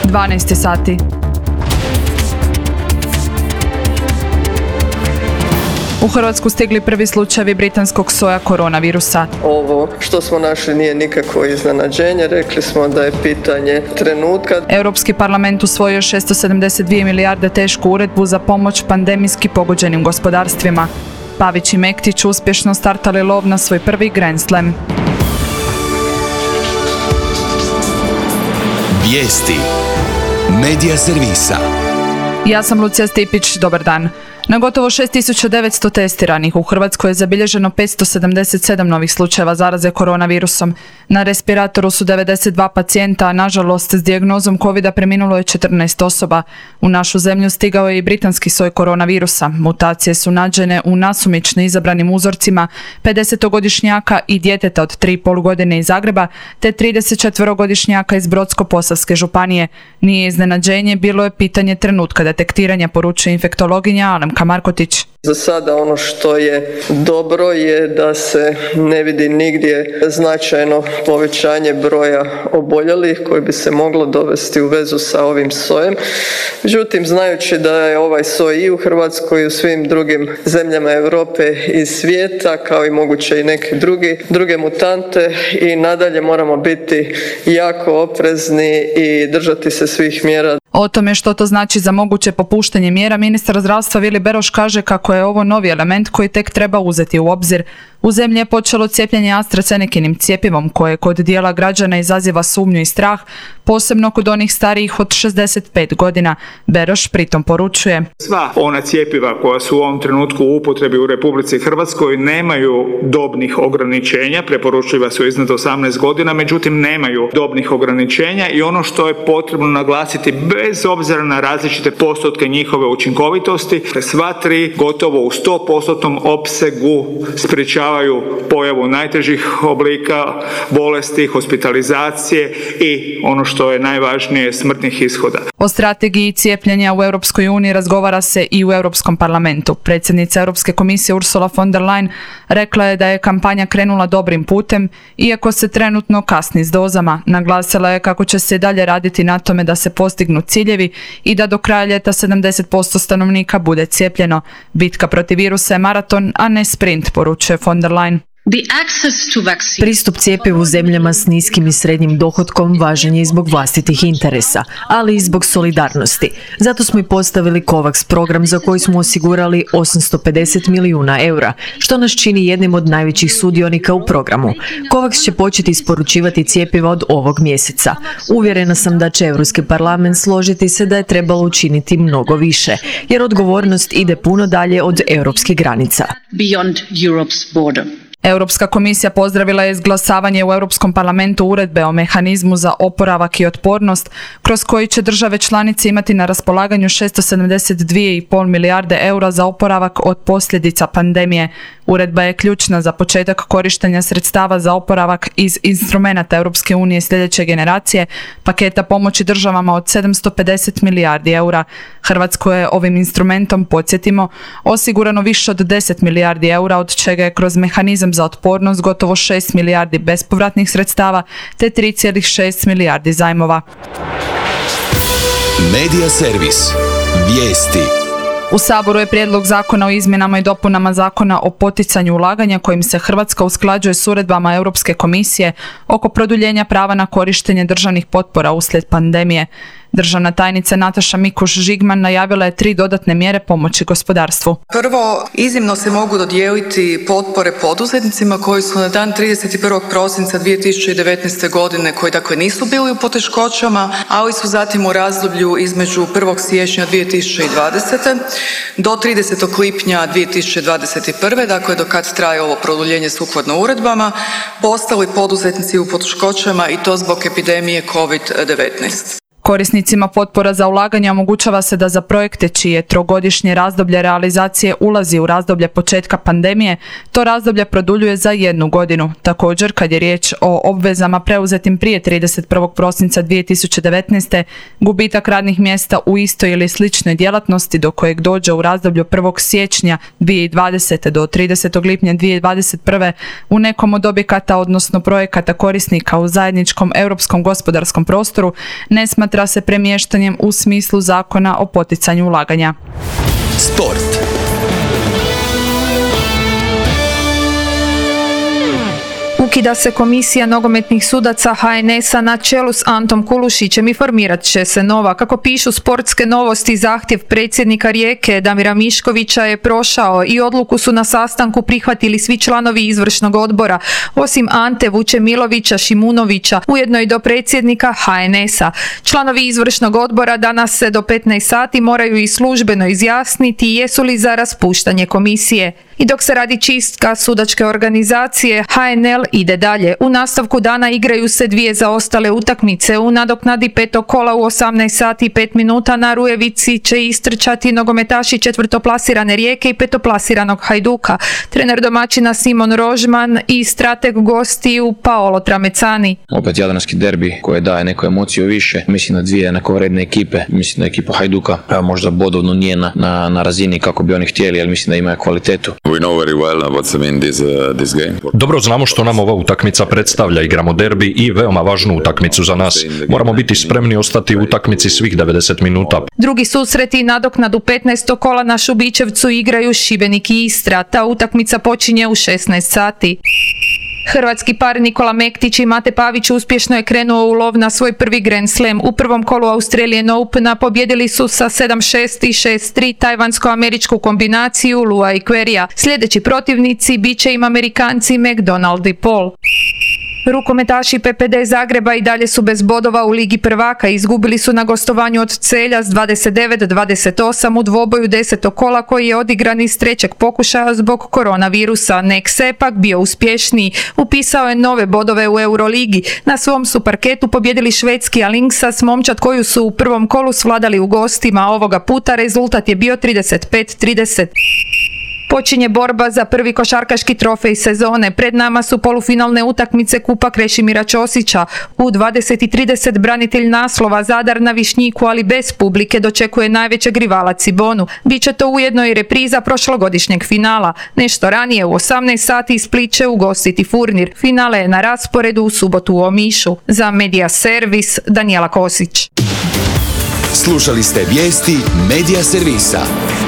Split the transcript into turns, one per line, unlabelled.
12 sati. U Hrvatsku stigli prvi slučajevi britanskog soja koronavirusa.
Ovo što smo našli nije nikakvo iznenađenje, rekli smo da je pitanje trenutka.
Europski parlament usvojio 672 milijarde tešku uredbu za pomoć pandemijski pogođenim gospodarstvima. Pavić i Mektić uspješno startali lov na svoj prvi Grand Slam.
Vijesti Medija servisa.
Ja sam Lucija Stipić, dobar dan. Na gotovo 6900 testiranih u Hrvatskoj je zabilježeno 577 novih slučajeva zaraze koronavirusom. Na respiratoru su 92 pacijenta, a nažalost s dijagnozom COVID-a preminulo je 14 osoba. U našu zemlju stigao je i britanski soj koronavirusa. Mutacije su nađene u nasumično izabranim uzorcima 50-godišnjaka i djeteta od 3,5 godine iz Zagreba, te 34-godišnjaka iz Brodsko-posavske županije. Nije iznenađenje, bilo je pitanje trenutka detektiranja, poručuje infektologinja Alemka Markotić.
Za sada ono što je dobro je da se ne vidi nigdje značajno povećanje broja oboljelih koji bi se moglo dovesti u vezu sa ovim sojem. Međutim, znajući da je ovaj soj i u Hrvatskoj i u svim drugim zemljama Europe i svijeta, kao i moguće i neke druge mutante, i nadalje moramo biti jako oprezni i držati se svih mjera.
O tome što to znači za moguće popuštanje mjera, ministar zdravstva Vili Beroš kaže kako je ovo novi element koji tek treba uzeti u obzir. U zemlji je počelo cijepljenje AstraZenekinim cjepivom koje kod dijela građana izaziva sumnju i strah, posebno kod onih starijih od 65 godina. Beroš pritom poručuje:
sva ona cjepiva koja su u ovom trenutku u upotrebi u Republici Hrvatskoj nemaju dobnih ograničenja, preporučljiva su iznad 18 godina, međutim nemaju dobnih ograničenja, i ono što je potrebno naglasiti, bez obzira na različite postotke njihove učinkovitosti, sva tri gotovo u 100% opsegu sprječavaju pojavu najtežih oblika bolesti, hospitalizacije i ono što je najvažnije, smrtnih ishoda.
O strategiji cijepljenja u Europskoj uniji razgovara se i u Europskom parlamentu. Predsjednica Europske komisije Ursula von der Leyen rekla je da je kampanja krenula dobrim putem, iako se trenutno kasni s dozama. Naglasila je kako će se dalje raditi na tome da se postignu ciljevi i da do kraja ljeta 70% stanovnika bude cijepljeno. Bitka protiv virusa je maraton, a ne sprint, poručuje von der Leyen.
Pristup cjepivu zemljama s niskim i srednjim dohotkom važan je i zbog vlastitih interesa, ali i zbog solidarnosti. Zato smo i postavili COVAX program za koji smo osigurali 850 milijuna eura, što nas čini jednim od najvećih sudionika u programu. COVAX će početi isporučivati cjepiva od ovog mjeseca. Uvjerena sam da će Europski parlament složiti se da je trebalo učiniti mnogo više, jer odgovornost ide puno dalje od europskih granica.
Europska komisija pozdravila je izglasavanje u Europskom parlamentu uredbe o mehanizmu za oporavak i otpornost, kroz koji će države članice imati na raspolaganju 672,5 milijarde eura za oporavak od posljedica pandemije. Uredba je ključna za početak korištenja sredstava za oporavak iz instrumenata Europske unije sljedeće generacije, paketa pomoći državama od 750 milijardi eura. Hrvatsko je ovim instrumentom, podsjetimo, osigurano više od 10 milijardi eura, od čega je kroz mehanizam za otpornost gotovo 6 milijardi bespovratnih sredstava te 3,6 milijardi zajmova.
Medija servis. Vijesti.
U Saboru je prijedlog zakona o izmjenama i dopunama zakona o poticanju ulaganja kojim se Hrvatska usklađuje s uredbama Europske komisije oko produljenja prava na korištenje državnih potpora uslijed pandemije. Državna tajnica Nataša Mikuš-Žigman najavila je 3 dodatne mjere pomoći gospodarstvu.
Prvo, iznimno se mogu dodijeliti potpore poduzetnicima koji su na dan 31. prosinca 2019. godine, koji dakle nisu bili u poteškoćama, ali su zatim u razdoblju između 1. siječnja 2020. do 30. lipnja 2021. dakle do kad traje ovo produljenje sukladno uredbama, postali poduzetnici u poteškoćama, i to zbog epidemije COVID-19.
Korisnicima potpora za ulaganje omogućava se da za projekte čije trogodišnje razdoblje realizacije ulazi u razdoblje početka pandemije, to razdoblje produljuje za 1 godinu. Također, kad je riječ o obvezama preuzetim prije 31. prosinca 2019. gubitak radnih mjesta u istoj ili sličnoj djelatnosti do kojeg dođe u razdoblju 1. siječnja 2020. do 30. lipnja 2021. u nekom od objekata, odnosno projekata korisnika u zajedničkom europskom gospodarskom prostoru, ne smatra smatra se premještanjem u smislu zakona o poticanju ulaganja.
Sport.
Ukida se komisija nogometnih sudaca HNS-a na čelu s Antom Kulušićem i formirat će se nova. Kako pišu Sportske novosti, zahtjev predsjednika Rijeke Damira Miškovića je prošao i odluku su na sastanku prihvatili svi članovi izvršnog odbora, osim Ante Vučemilovića Šimunovića, ujedno i do predsjednika HNS-a. Članovi izvršnog odbora danas se do 15 sati moraju i službeno izjasniti jesu li za raspuštanje komisije. I dok se radi čistka sudačke organizacije, HNL ide dalje. U nastavku dana igraju se dvije zaostale utakmice. U nadoknadi petog kola u 18 sati i 5 minuta na Rujevici će istrčati nogometaši četvrtoplasirane Rijeke i petoplasiranog Hajduka. Trener domaćina Simon Rožman i strateg gostiju Paolo Tramecani.
Opet jadranski derbi koji daje neku emociju više. Mislim na dvije nekovredne ekipe. Mislim da ekipa Hajduka možda bodovno nije na razini kako bi oni htjeli, ali mislim da imaju kvalitetu.
Dobro znamo što nam ova utakmica predstavlja. Igramo derbi i veoma važnu utakmicu za nas. Moramo biti spremni ostati u utakmici svih 90 minuta.
Drugi susreti nadoknadu 15. kola na Šubićevcu igraju Šibenik i Istra. Ta utakmica počinje u 16 sati. Hrvatski par Nikola Mektić i Mate Pavić uspješno je krenuo u lov na svoj prvi Grand Slam. U prvom kolu Australian Opena pobjedili su sa 7-6 i 6-3 tajvansko-američku kombinaciju Lua i Querrya. Sljedeći protivnici bit će im Amerikanci McDonald i Paul. Rukometaši PPD Zagreba i dalje su bez bodova u Ligi prvaka. Izgubili su na gostovanju od Celja s 29-28 u dvoboju 10. kola koji je odigran iz trećeg pokušaja zbog koronavirusa. Nek se pak bio uspješniji. Upisao je nove bodove u Euroligi. Na svom su parketu pobjedili švedski Alingsas, momčad koju su u prvom kolu svladali u gostima. Ovoga puta rezultat je bio 35-30. Počinje borba za prvi košarkaški trofej sezone. Pred nama su polufinalne utakmice Kupa Krešimira Ćosića. U 20:30 branitelj naslova Zadar na Višnjiku, ali bez publike, dočekuje najvećeg rivala Cibonu. Biće to ujedno i repriza prošlogodišnjeg finala. Nešto ranije u 18 sati Split će ugostiti Furnir. Finale je na rasporedu u subotu u Omišu. Za Media Servis Danijela Kosić.
Slušali ste vijesti Media Servisa.